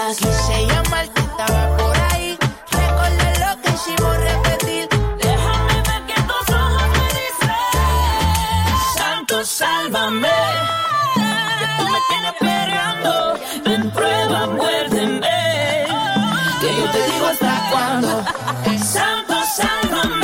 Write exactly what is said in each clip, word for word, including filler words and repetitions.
Quise llamarte, estaba por ahí. Recordar lo que hicimos, repetir. Déjame ver que tus ojos me dicen: Santo, sálvame. Que tú me tienes esperando. Ven, prueba, muérdeme. Que yo te digo hasta cuándo. Santo, sálvame.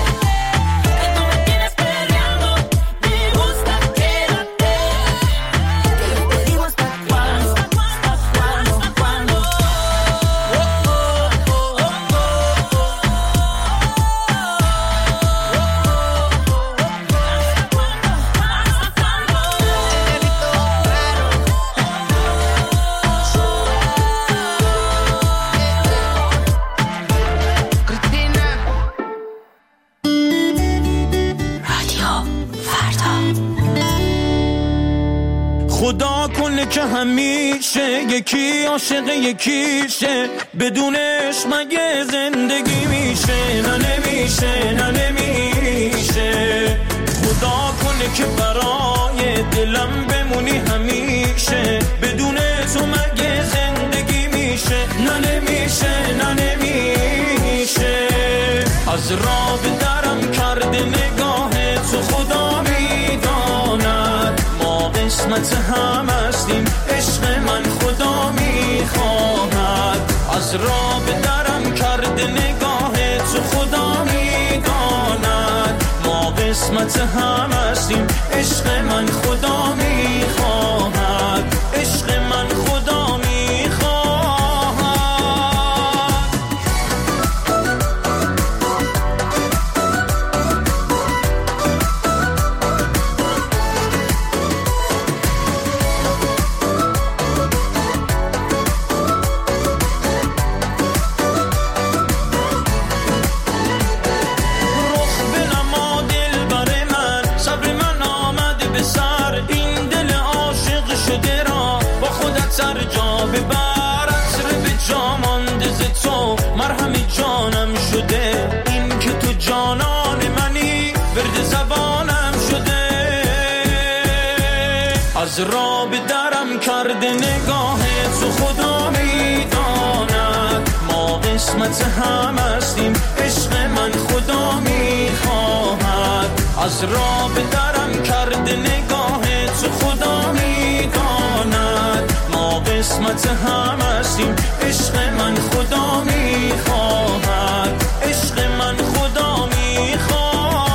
خدا کنه که همیشه یکی عاشق یکیشه، بدونش مگه زندگی میشه؟ نه نمیشه، نه نمیشه. خدا کنه که برای دلم بمونی همیشه، بدون تو مگه زندگی میشه؟ نه نمیشه، نه نمیشه. از راه به درم کرده نگاه تو، خدا میداند ما قسمت هم هستیم، عشق من خدا میخواهد. از راه به درم کرده نگاه تو، خدا میداند ما قسمت هم هستیم، عشق من خدا میخواهد، عشق من خدا میخواهد. سر جا ببر، عطر به جا مانده ز تو، مرهمی جانم شده. این که تو جانان منی، ورد زبانم شده. از راه به درم کرده نگاه تو، خدا میداند ما قسمت هم هستیم، عشق من خدا میخواهد. از راه به درم کرده نگاه تو، خدا میداند ما قسمت هم هستیم، عشق من خدا میخواهد، عشق من خدا میخواهد.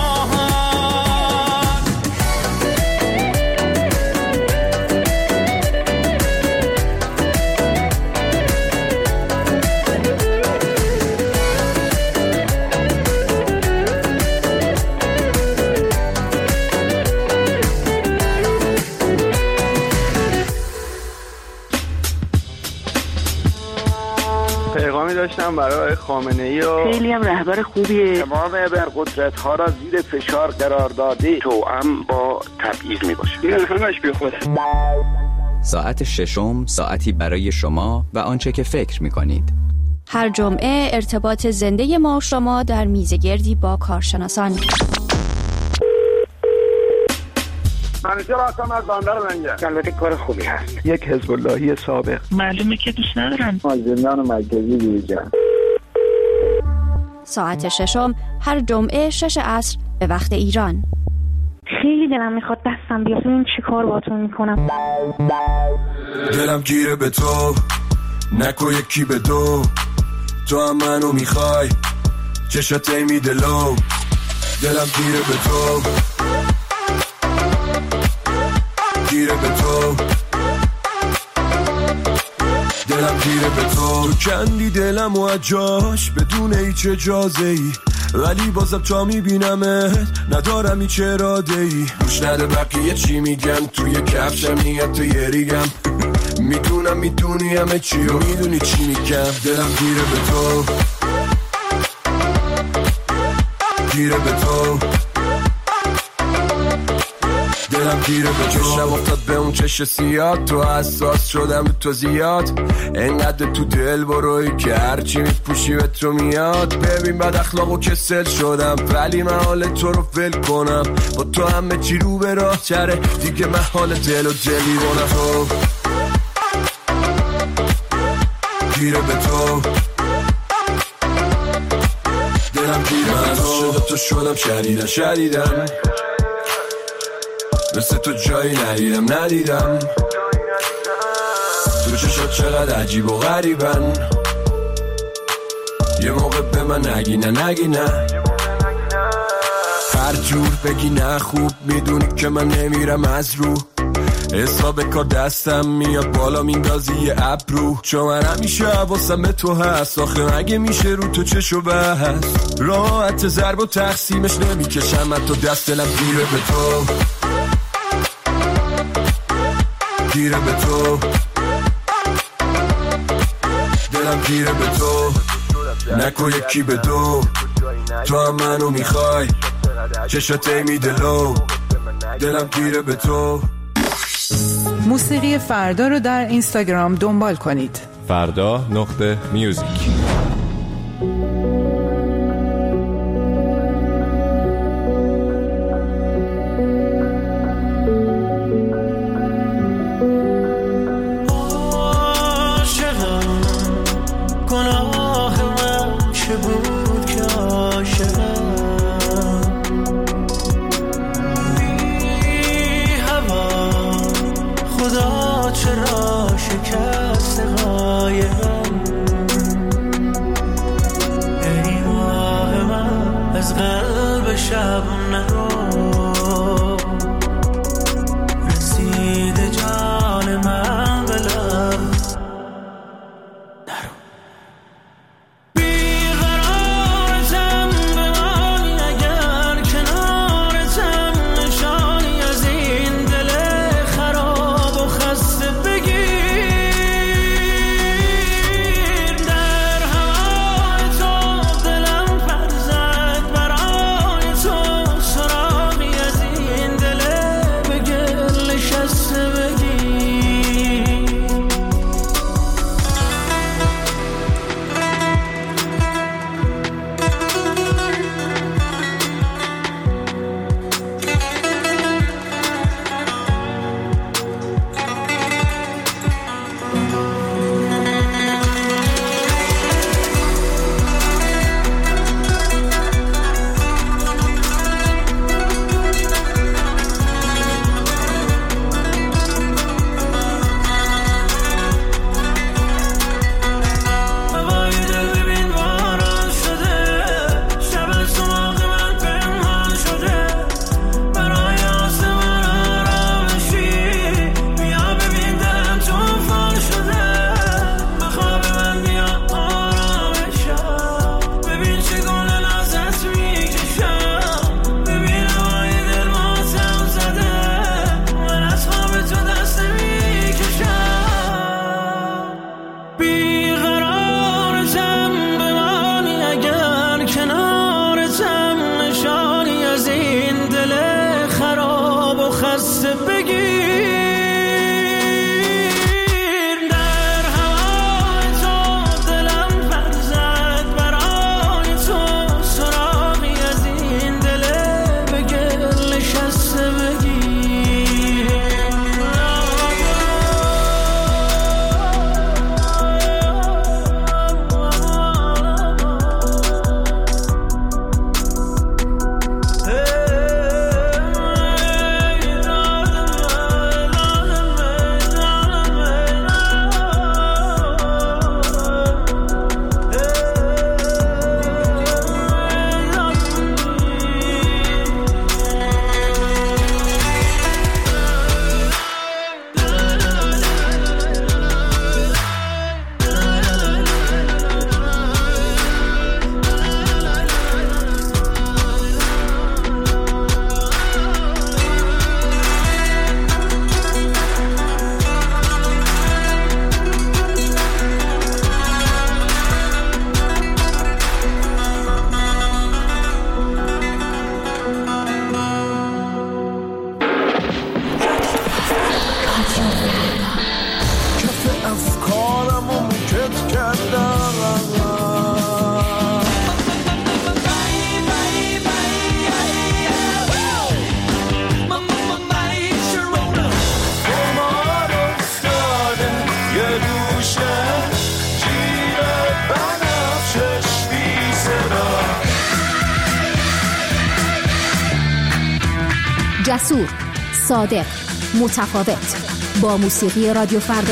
پیغامی داشتم برای خامنه‌ای و خیلی هم رهبر خوبیه. تمام ابرقدرت ها را زیر فشار قرار داده، توأم با تبعیض می باشه. این همش بی خوده. ساعت ششم، ساعتی برای شما و آنچه که فکر می کنید. هر جمعه ارتباط زنده ما و شما در میزگردی با کارشناسان. منیجر هستم از بندر منجر. البته کار خوبی هست. یک حزب اللهی سابق. معلومه که دوست ندارم. مازندران مرکزی دیجا. ساعت ششم هر جمعه شش عصر به وقت ایران. خیلی دلم میخواد دستم بیاد ببین چی کار باهاتون میکنم. دلم گیره به تو، نکو یکی به دو، تو هم منو میخوای، چشات میده لو. دلم گیره به تو، گیره به تو، دلم گیره به تو. تو کندی دلم و اجاش بدون هیچ اجازه ای، ولی بازم تا میبینمت ندارم هیچ اراده ای. روش نده بقیه چی میگن، توی کفشم نیت تو یه ریگم. میدونم میدونی همه چی و میدونی چی میگم. دلم گیره به تو، گیره به تو، دلم گیره به تو. چشم افتاد به اون چش سیاد، تو حساس شدم به تو زیاد. انقدر تو دل بروی که هرچی میپوشی به تو میاد. ببین بد اخلاق و کسل شدم، ولی من حال تو رو فل کنم. با تو همه چی رو به راه چره، دیگه من حال دل و دلی بونم. تو گیره به تو، دلم گیره به تو. شده تو شدم شدیدن شدیدن، مثل تو جایی ندیدم ندیدم. تو چشات چقدر عجیب و غریبن، یه موقع به من نگی نه نگی نه. هر جور بگی نه خوب میدونی که من نمیرم از رو. حساب کار دستم میاد بالا میندازی یه ابرو، چون من همیشه حواسم به تو هست. آخه مگه میشه رو تو چشو بس راحت ضرب و تقسیمش نمیکشم من تو دست. دلم گیره به تو، گیره به تو، دلم گیره به تو. نکو یکی به دو، تو هم منو میخوای چشاته میدلو. دلم گیره به تو. موسیقی فردا رو در اینستاگرام دنبال کنید. فردا نقطه میوزیک. دوشه جسور، صادق، متفاوت، با موسیقی رادیو فردا.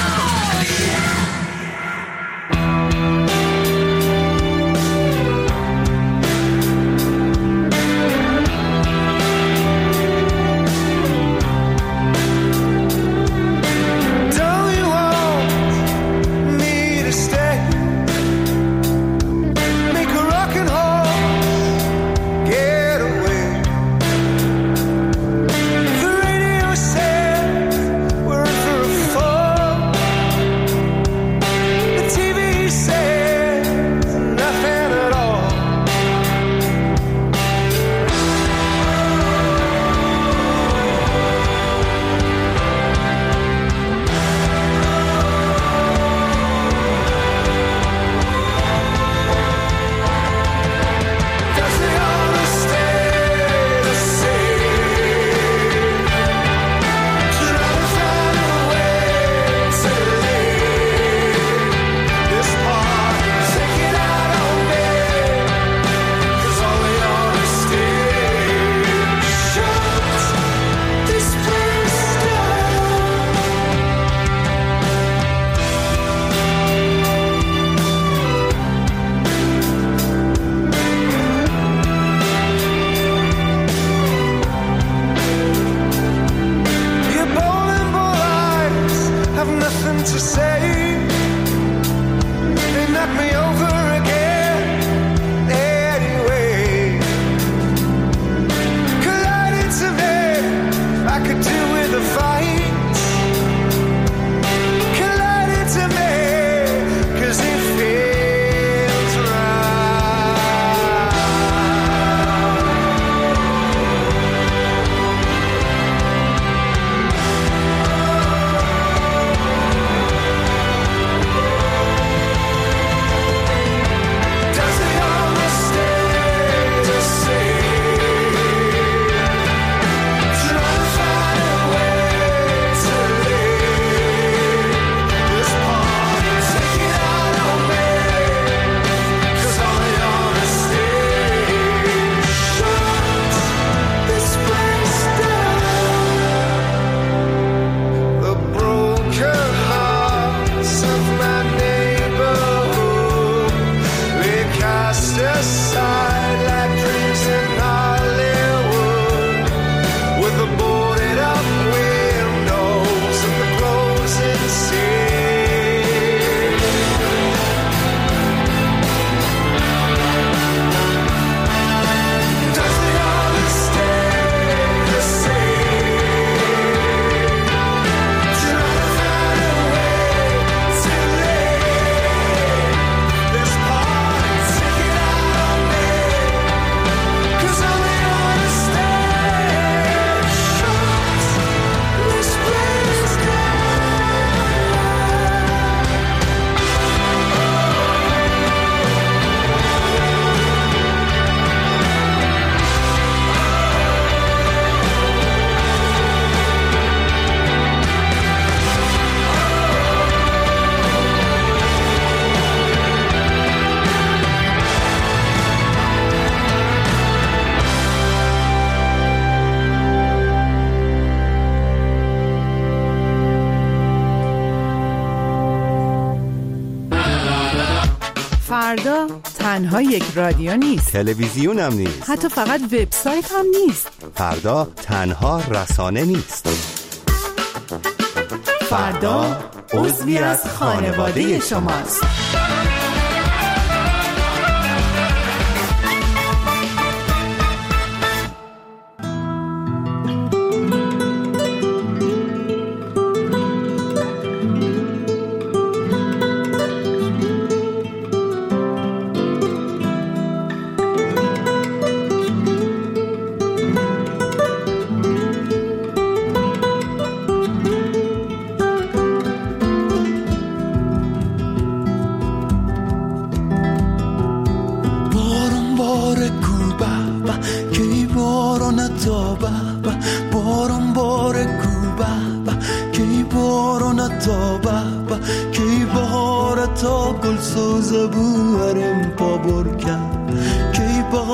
فردا تنها یک رادیو نیست، تلویزیون هم نیست، حتی فقط وبسایت هم نیست. فردا تنها رسانه نیست. فردا عضوی از خانواده شماست.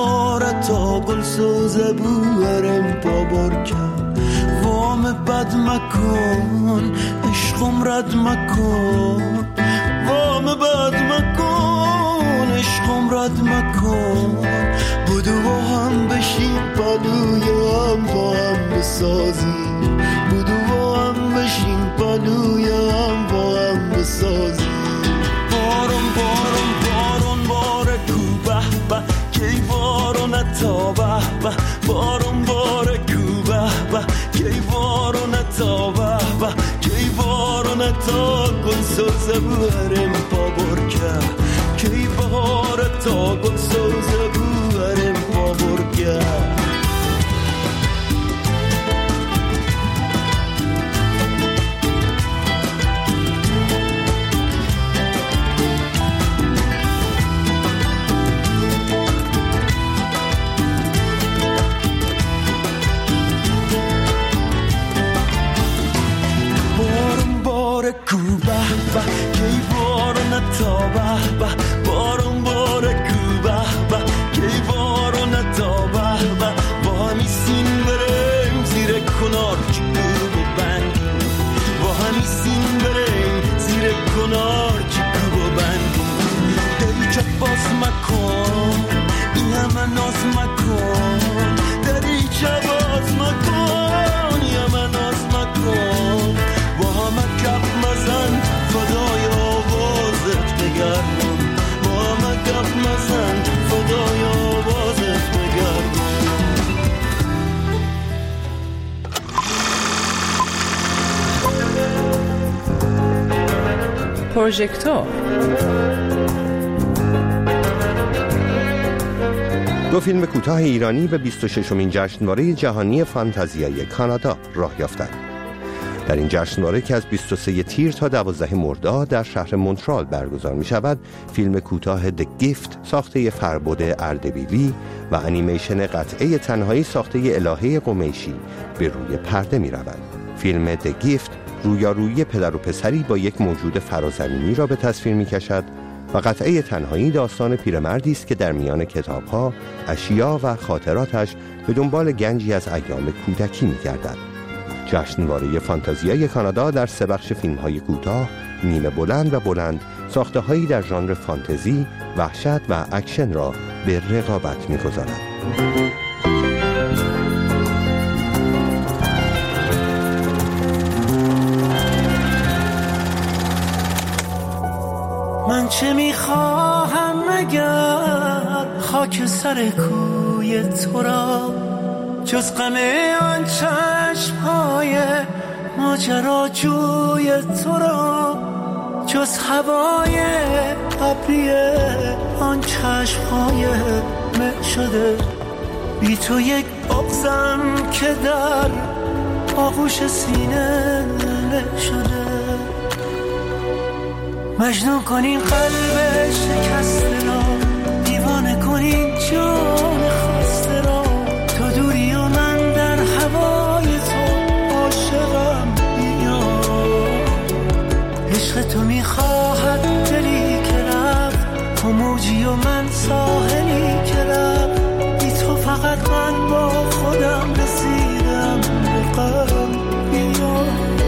باره تا گل سوزه بورم بابر کرد وام بد مکن عشقم رد مکن وام بد مکن عشقم رد مکن بودو با هم بشین پلوی هم با هم بسازیم بودو با هم بشین پلوی هم با هم بسازیم بارون بارون بارون باره کو به به کی بارون تا به به بارون باره کو به به کی بارون تا به به کی بارون تا گل سوزه بورم پا برکه کی باره تا گل سوزه بورم پا برکه کو به به کی بارون تا به به بارون باره کو به به کی بارون تا به به با همی سین بریم زیر کنار چکو بند با همی سین بریم زیر کنار چکو بند دری چه باز مکن این همه ناز مکن دری چه باز مکن این همه ناز مکن با همه کپ مزن فدای آوازت بگردم با همه کپ مزن فدای آوازت بگردم پروژکتور دو فیلم کوتاه ایرانی به بیست و ششمین جشنواره جهانی فانتزیای کانادا راه یافتند. در این جشنواره که از بیست و سوم تیر تا دوازدهم مرداد در شهر مونترال برگزار می شود، فیلم کوتاه The Gift ساخته فربد اردبیلی و انیمیشن قطعه تنهایی ساخته الهه قمیشی به روی پرده می روند. فیلم The Gift رویارویی پدر و پسری با یک موجود فرازمینی را به تصویر می کشد و قطعه تنهایی داستان پیرمردی است که در میان کتاب‌ها، اشیا و خاطراتش به دنبال گنجی از ایام کودکی می گردد. جشنواره فانتزیای کانادا در سه بخش فیلم‌های کوتاه، نیمه بلند و بلند، ساخته‌هایی در ژانر فانتزی، وحشت و اکشن را به رقابت می‌گذارد. من چه می‌خواهم مگر خاک سر کوی تو را جز غم آن چشم‌های ماجراجوی تو را جز هوای ابری آن چشم‌های مه شده بی تو یک بغضم که در آغوش سینه له شده مجنون کنین قلب شکسته را دیوانه کنین جان خسته را تو دوری و من در هوای تو عاشقم بیا عشق تو میخواهد دلی که رفت تو موجی و من ساحلی که رفت بی تو فقط من با خودم رسیدم به قلب بیا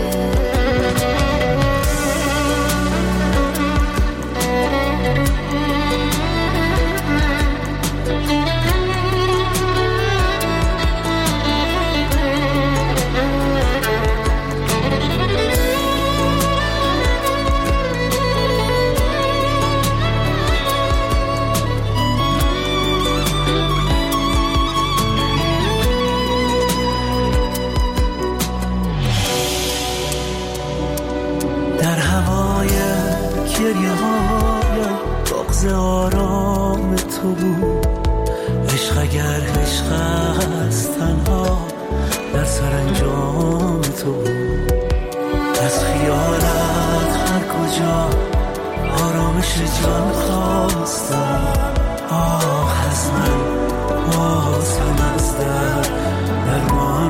آرام تو بود عشق اگر عشق است تنها در سرانجام تو بود از خیالت هر کجا آرامش جان خواستم آه از من باز هم از در درمان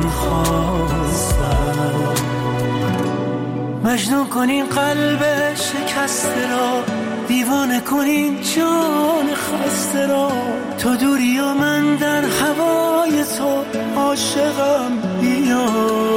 خواستم مجنون کنین قلب شکسته را دیوانه کنین جان خسته را، تو دوری و من در هوای تو عاشقم. بیا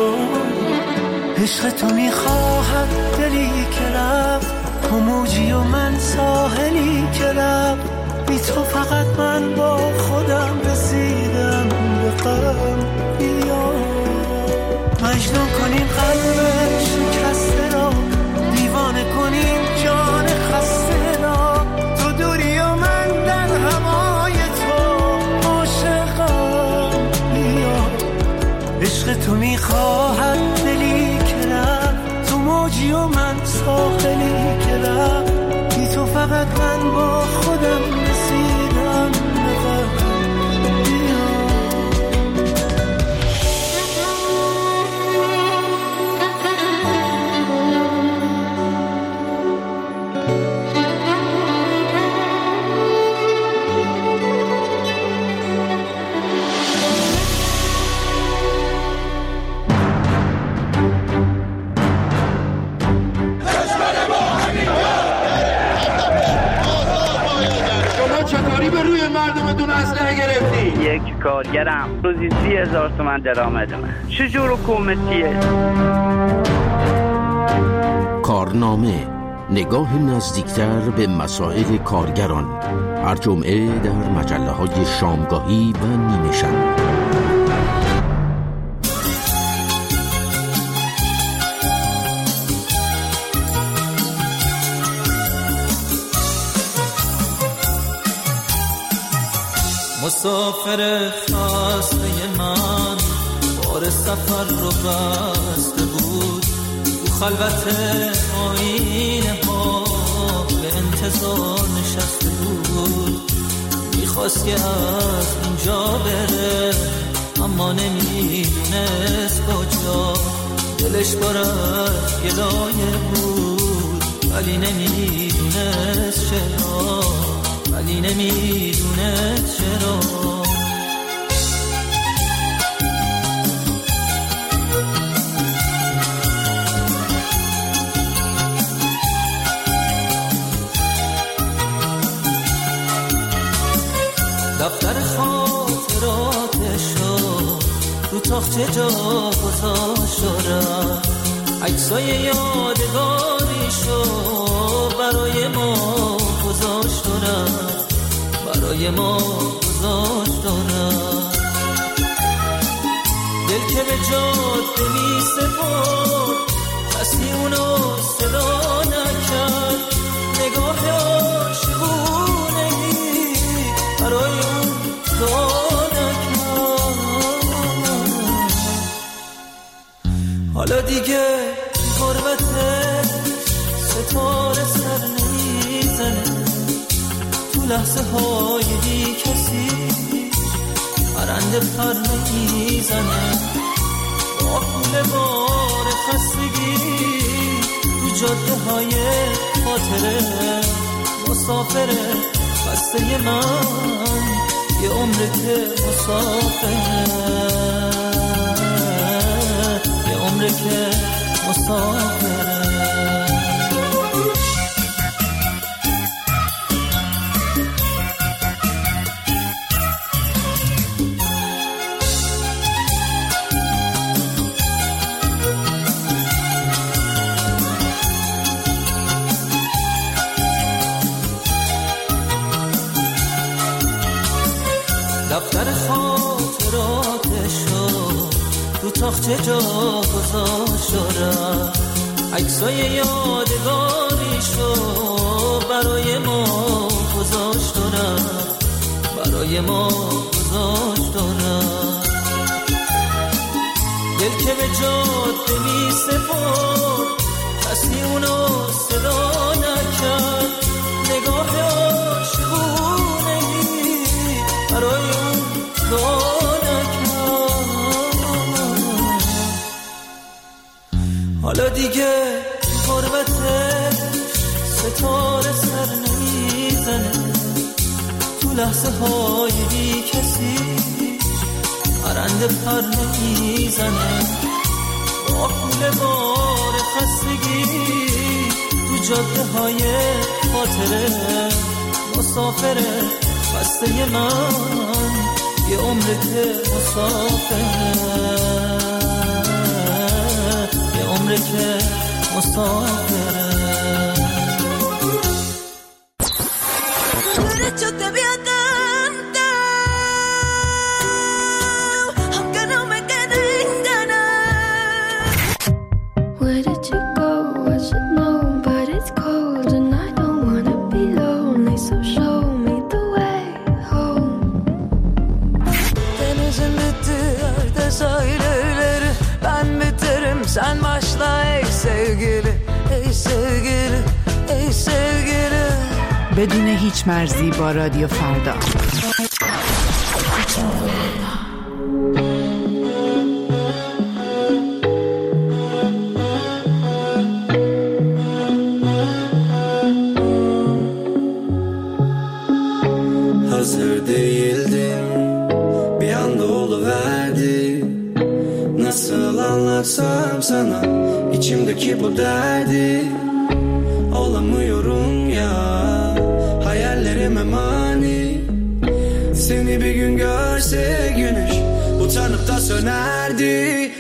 عشق تو میخواهد دلی که رفت، تو موجی و من ساحلی که رفت، بی تو فقط من با خودم رسیدم به غم. بیا مجنون کنین قلب شکسته را، دیوانه کنین جان خسته را، تو دوری و من در هوای تو عاشقم. بیا عشق تو میخواهد دلی که رفت، تو موجی و من ساحلی که رفت، بی تو فقط من با خودم رسیدم به غم. یک کارگرم روزی سی هزار تومن درآمد من. چجور حکومتیه؟ کارنامه، نگاه نزدیکتر به مسائل کارگران، هر جمعه در مجله های شامگاهی و نیمه شب. مسافر خسته من بار سفر رو بسته بود، تو خلوت آینه ها به انتظار نشسته بود. میخواست که از اینجا بره اما نمیدونست کجا، دلش پر از گلایه بود ولی نمیدونست چرا، ولی نمیدونه چرا. دفتر خاطراتشو رو تاخچه جا گذاشت و رفت، عکسای یادگاریشو برای ما گذاشت و رفت، برای ما گذاشت و رفت. دل که به جاده می سپرد کسی اونو صدا نکرد، نگاه عاشقونه‌ای برای اون دعا نکرد. حالا دیگه غربتش ستاره سر نمیزنه، تو لحظه های بی کسی پرنده پر نمیزنه، با پول بار خستگی تو جاده های خاطره مسافره خسته من، یه عمره که مسافره، یه عمره که مسافره. دفتر خاطراتشو رو تاخچه جا گذاشت و رفت، عکسای یادگاریشو برای ما گذاشت و رفت، برای ما گذاشت و رفت. دل که به جاده می سپرد کسی اونو صدا نکرد، نگاه عاشقونه‌ای برای اون دعا نکرد. حالا دیگه غربتش ستاره سر نمیزنه، تو لحظه های بی کسی پرنده پر نمیزنه، با پول بار خستگی تو جاده های خاطره مسافره بسته من یه عمره که مسافره یه عمره که مسافره Yo te voy a cantar, aunque no me queden ganas. Where did you go? I should know, but it's cold and I don't wanna be lonely. So show me the way home. Denizin bitti, yerde sahilleri. Ben biterim, sen başla ey sevgili, ey sevgili, ey sevgili. بدون هیچ مرزی با رادیو فردا. Hazır değildim, bir anda oluverdi. Nasıl anlatsam sana içimdeki bu derdi. Olamıyorum ya, hayallerime mani. Seni bir gün görse güneş utanıp da sönerdi.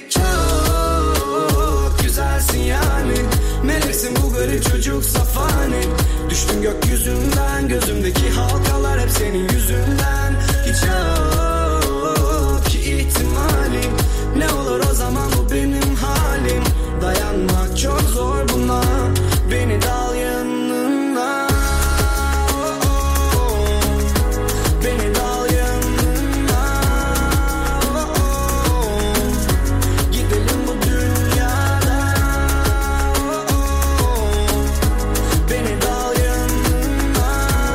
Çok güzelsin yani, meleksin bu garip çocuk safani. Düştüm gökyüzünden, gözümdeki halkalar hep senin yüzünden. Hiç yok ki ihtimalim, ne olur o zaman bu benim halim. Dayanmak çok zor buna, beni dal yanına. Beni dal yanına. Gidelim bu dünyadan. Beni dal yanına.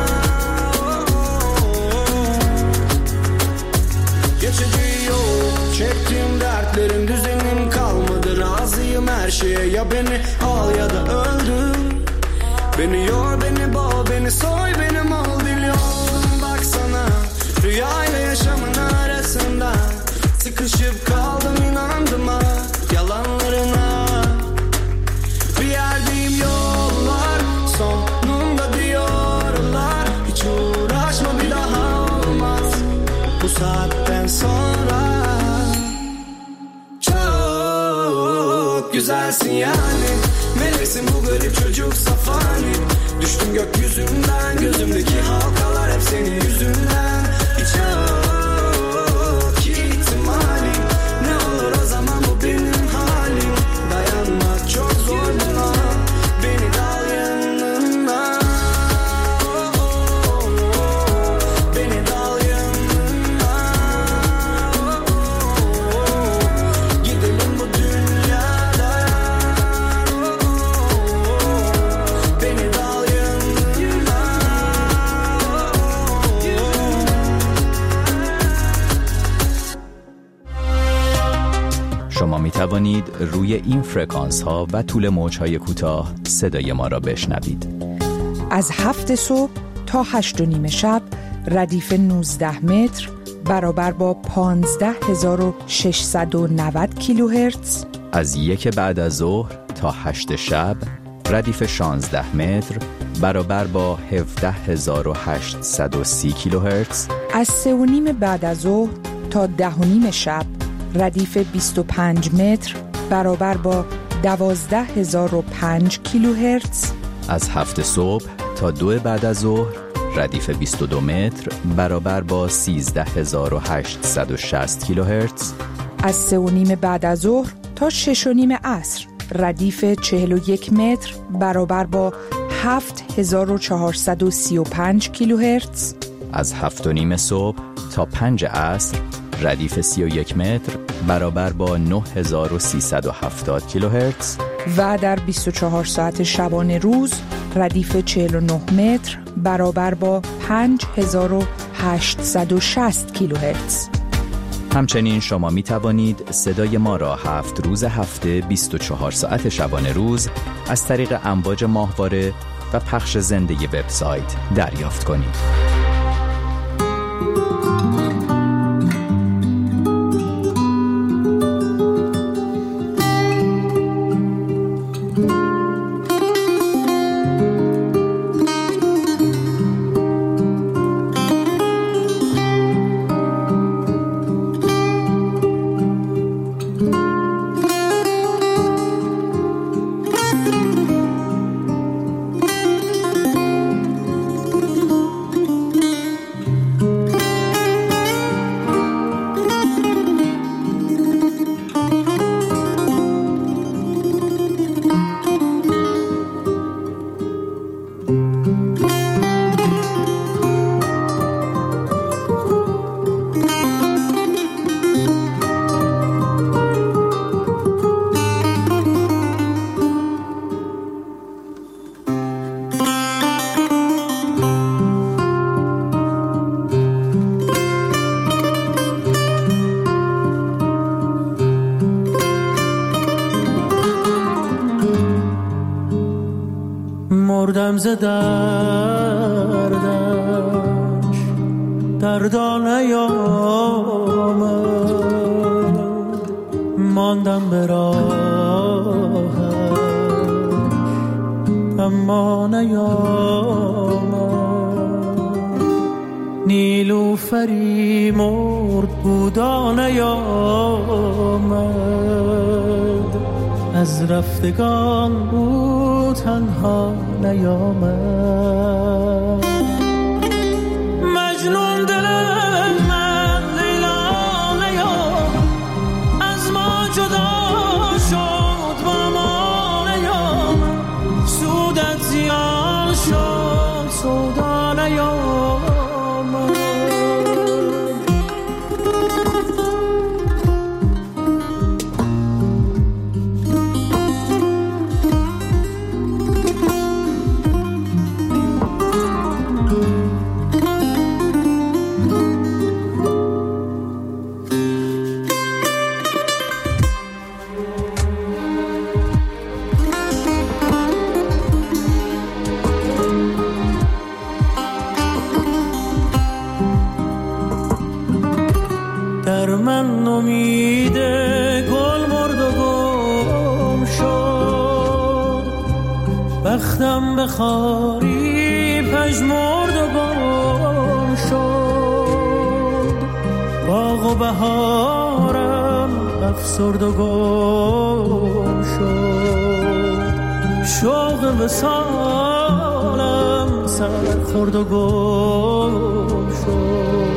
Geçici yok, çektiğim dertlerim, düzenim kalmadı. Razıyım her şeye, ya beni al ya da öldür. Beni yor, beni boğ, beni soy, beni mal biliyorum. Baksana, rüyayla yaşamın arasında sıkışıp kaldım, inandım ha yalanlarına. Bir yerdeyim, yollar sonunda diyorlar. Hiç uğraşma, bir daha olmaz bu saatten sonra. Çok güzelsin yani, meleksin bu garip çocuk safani. Düştüm gökyüzünden, gözümdeki halkalar hep senin yüzünden. Hiç yok ki ihtimalim, ne olur o zaman bu benim halim. Dayanmak çok zor buna, beni dal yanına. Beni dal yanına. Gidelim bu dünyadan. Beni dal yanına. شما می توانید روی این فرکانس ها و طول موج های کوتاه صدای ما را بشنوید. از هفت صبح تا هشت و نیم شب ردیف نوزده متر برابر با پانزده هزار و ششصد و نود کیلوهرتز. از یک بعد از ظهر تا هشت شب ردیف شانزده متر برابر با هفده هزار و هشتصد و سی کیلوهرتز. از سه و نیم بعد از ظهر تا ده و نیم شب ردیف بیست و پنج متر برابر با دوازده هزار و پنج کیلوهرتز. از هفت صبح تا دو بعد از ظهر ردیف بیست و دو متر برابر با سیزده هزار و هشتصد و شصت کیلوهرتز. از سه و نیم بعد از ظهر تا شش و نیم عصر ردیف چهل و یک متر برابر با هفت هزار و چهارصد و سی و پنج کیلوهرتز. از هفت و نیم صبح تا پنج عصر ردیف سی و یک متر برابر با نه هزار و سیصد و هفتاد کیلوهرتز. و در بیست و چهار ساعت شبانه روز ردیف چهل و نه متر برابر با پنج هزار و هشتصد و شصت کیلوهرتز. همچنین شما می توانید صدای ما را هفت روز هفته بیست و چهار ساعت شبانه روز از طریق امواج ماهواره و پخش زنده وبسایت دریافت کنید. دردش دردا نیامد، ماندم به راهش اما نیامد. نیلوفری مرد بودا نیامد، از رفتگان او تنها نیامد. مجنون دل من لیلا نیامد، از ما جدا شد با ما نیامد، سودت زیان شد سودا نیامد. من امید گل مرد و گم شد، بختم به خاری پژمرد و گم شد، باغ و بهارم افسرد و گم شد، شوق وصالم سر خورد و گم شد.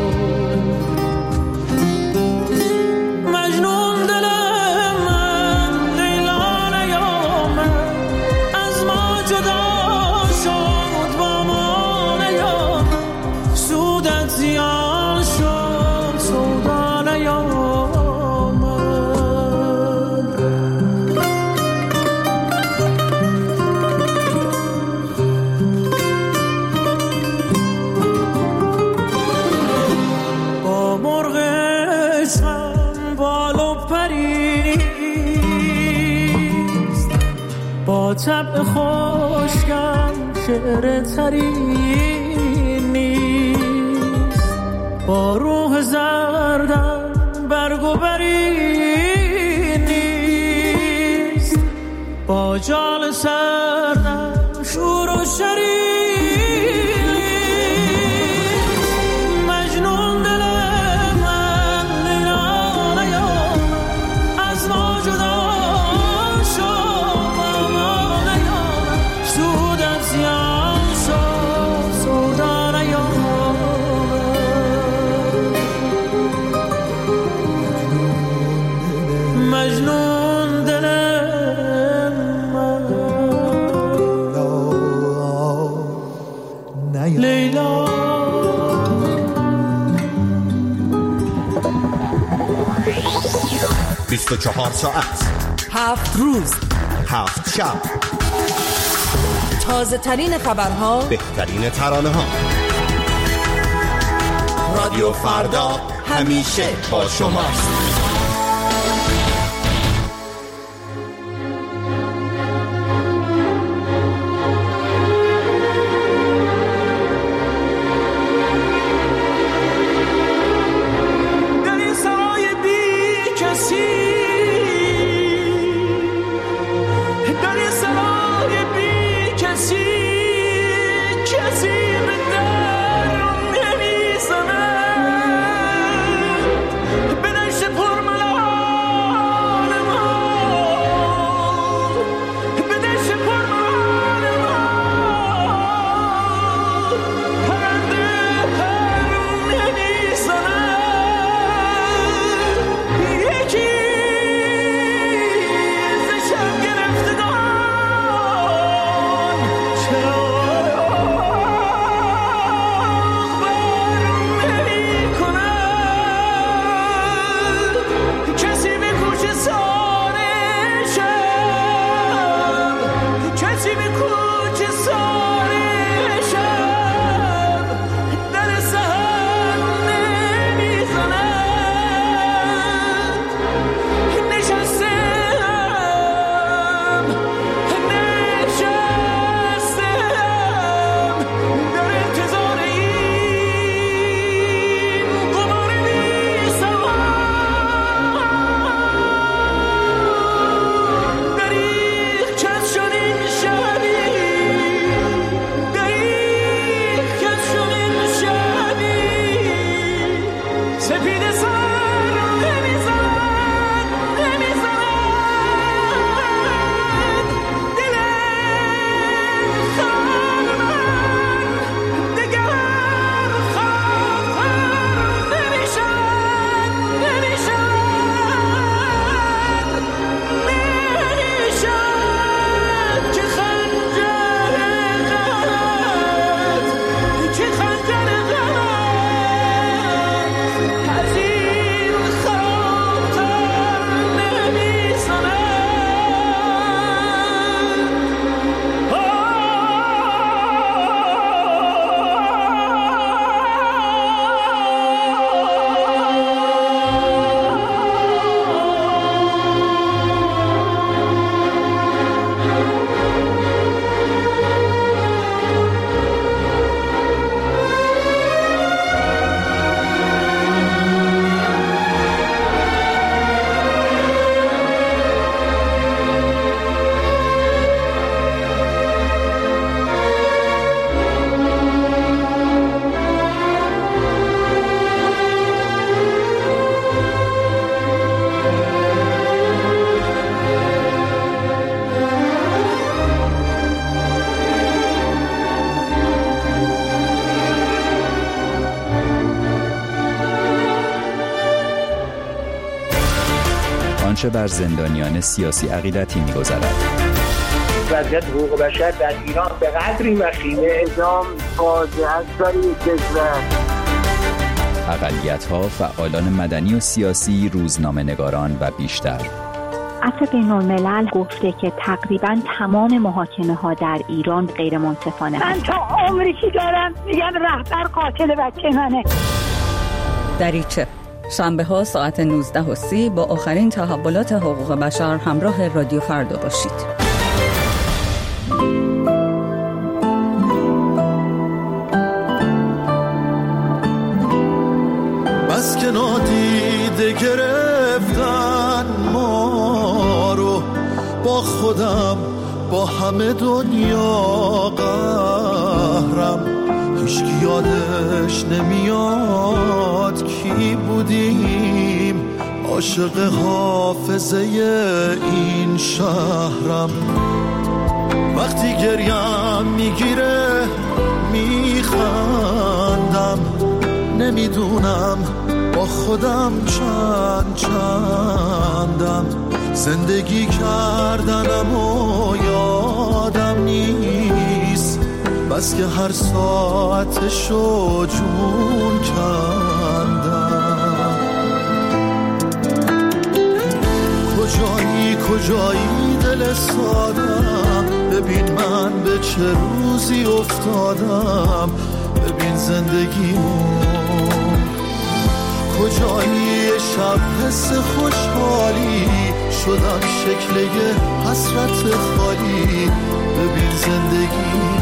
طبع خوشگم شعر ترین نیست، با روح زردم برگ و برین نیست، با جال سردم شور و شرین نیست. مجنون دل من لیلا نیامد، از ما جدا مجنون دل من لیلا. بیست و چهار ساعت، هفت روز، هفت شب، تازه ترین خبرها، بهترین ترانه ها. رادیو فردا همیشه با شماست. پر من چه بر زندانیان سیاسی عقیدتی می‌گذرد. وضعیت حقوق بشر در ایران به قدری وخیمه، اعدام فاجعه است برای کشور. اقلیت‌ها، فعالان مدنی و سیاسی، روزنامه‌نگاران و بیشتر. عفو بین‌الملل گفته که تقریباً تمام محاکمه‌ها در ایران غیر منصفانه من تا عمری که دارم میگم رهبر قاتل بچه منه. دریچه شنبه ها ساعت نوزده و سی با آخرین تحولات حقوق بشر همراه رادیو فردا باشید. بس که نادیده گرفتن ما رو، با خودم با همه دنیا قهرم، هیچکی یادش نمیاد کی بودیم، عاشق حافظه این شهرم. وقتی گریم میگیره میخندم، نمیدونم با خودم چند چندم، زندگی کردنم و یادم نیست، بس که هر ساعتشو جون کندم. کجایی کجایی دل سادم، ببین من به چه روزی افتادم، ببین زندگیمو. کجایی شب حس خوشحالی، شدم شکل یه حسرت خالی، ببین زندگیمو.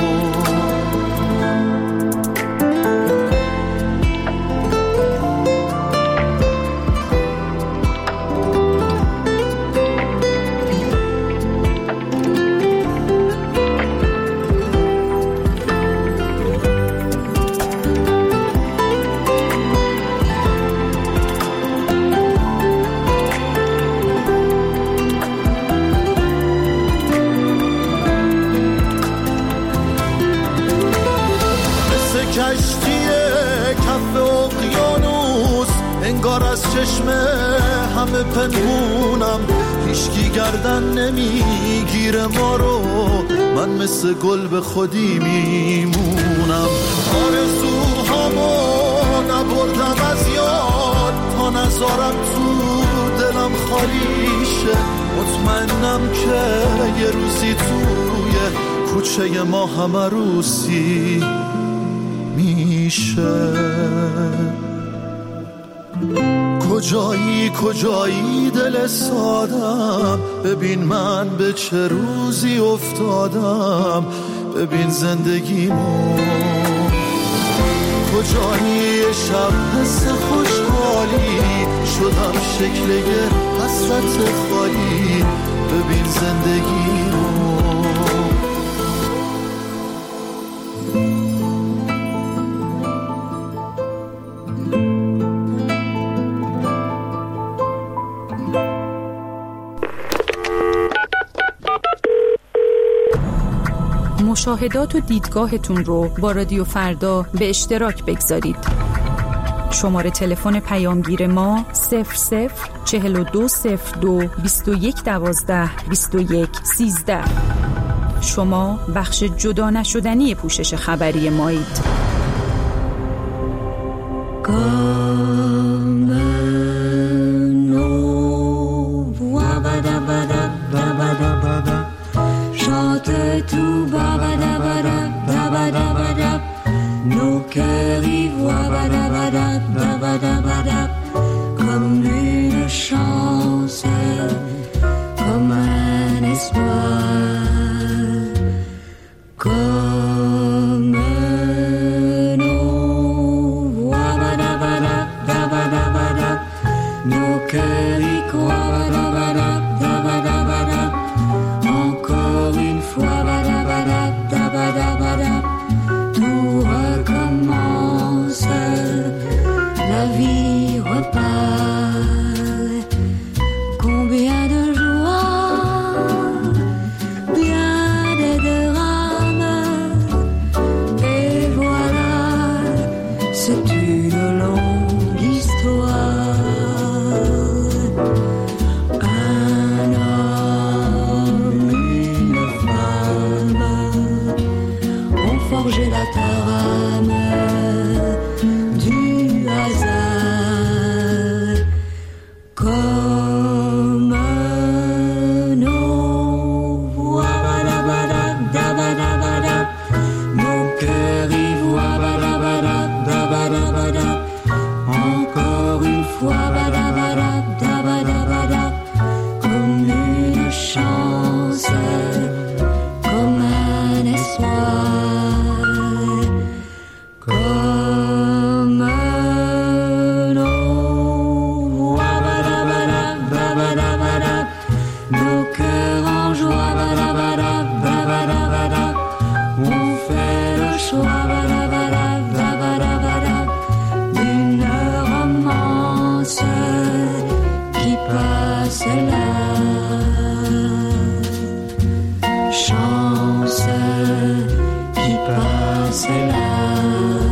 همه پنهونم، هیچکی گردن نمیگیره ما رو، من مثل گل به خودی میمونم. آرزوهامو نبردم از یاد، تا نذارم تو دلم خالی شه، مطمئنم که یه روزی توی کوچه ما همه روسی میشه. کجایی کجایی دل سادم، ببین من به چه روزی افتادم، ببین زندگیمو. کجایی شب حس خوشحالی، شدم شکل یه حسرت خالی، ببین زندگیمو. مشاهدات و دیدگاهتون رو با رادیو فردا به اشتراک بگذارید. شماره تلفن پیامگیر ما صفر صفر چهل و دو صفر دو بیست و یک دوازده بیست و یک سیزده. شما بخش جدا نشدنی پوشش خبری مایید. Combien changer la trame du hasard comme nos voix, nos cœurs y voient, encore une fois, comme une chance, comme un espoir, comme nos voix, nos cœurs en joie, on fait le choix d'une romance qui passe là. Chance qui passe là.